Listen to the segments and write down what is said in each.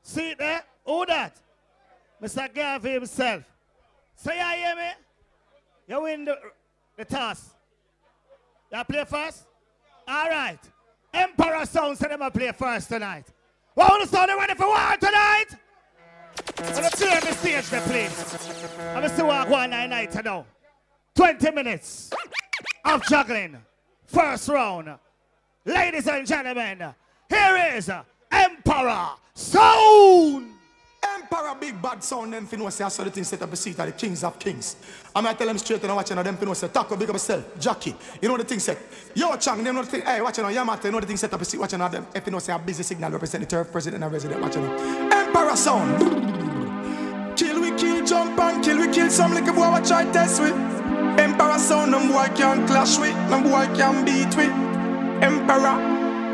See it there? Who that? Mr. Garvey himself. So you hear me? You win the toss. You play first? All right. Emperor Sound said them play first tonight. What want to sound ready for war tonight? I'm going to clear the stage there, please. I'm going to see what one night now. 20 minutes of juggling. First round. Ladies and gentlemen, here is Emperor Sound. Emperor Big Bad Sound, them finna say I saw the thing set up a seat at the kings of kings. I'm gonna tell them straight and watching them finna say, Taco, big up yourself, Jackie, you know the thing set. Yo, Chang, they know the thing, hey, watching on Yamata, you know the thing set up a seat, watching on them. If you know say a busy signal represent the third president and resident, watching them. Emperor Sound. Kill we kill, jump and kill we kill, some little boy what try test with. Emperor Sound, them boy can clash with, them boy can beat with. Emperor.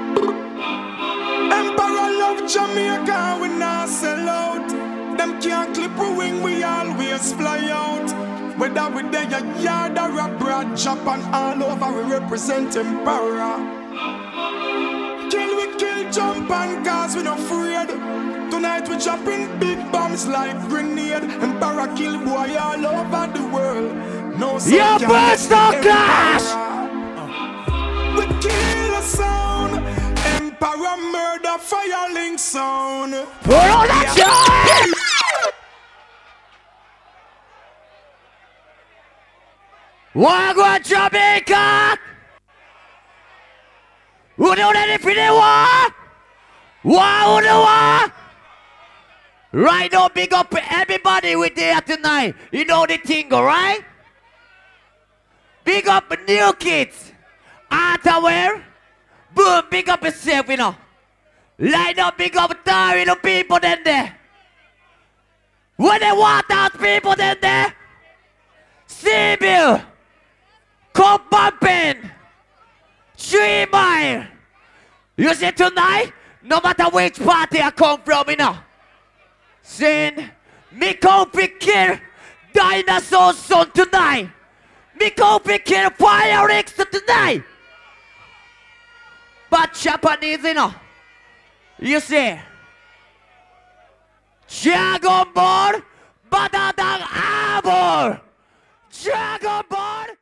Emperor love Jamaica, we not sell out. Them can't clip a wing, we always fly out. Whether we there a yard or a broad Japan, all over we represent Emperor. Kill we kill, jump and cause we not afraid. Tonight we dropping big bombs like grenade. Emperor kill boy all over the world. No your best clash. We kill a sound. Emperor murder firelink sound. Put on that joy! Wagwan Jamaica! Who do that for the war? Who the war? Right now, big up everybody with there tonight. You know the thing, right? Big up new kids. Outerwear. Boom, big up yourself, you know. Line up, big up Tari, the people then there. When they want out people then there. Sibyl. Come bumping. 3 Mile. You see tonight, no matter which party I come from, you know. Saying, me come pick kill Dinosaur son tonight. Me come pick kill Fire X tonight. But Japanese, you know. You see, Dragon Ball, better than Arbor. Dragon Ball.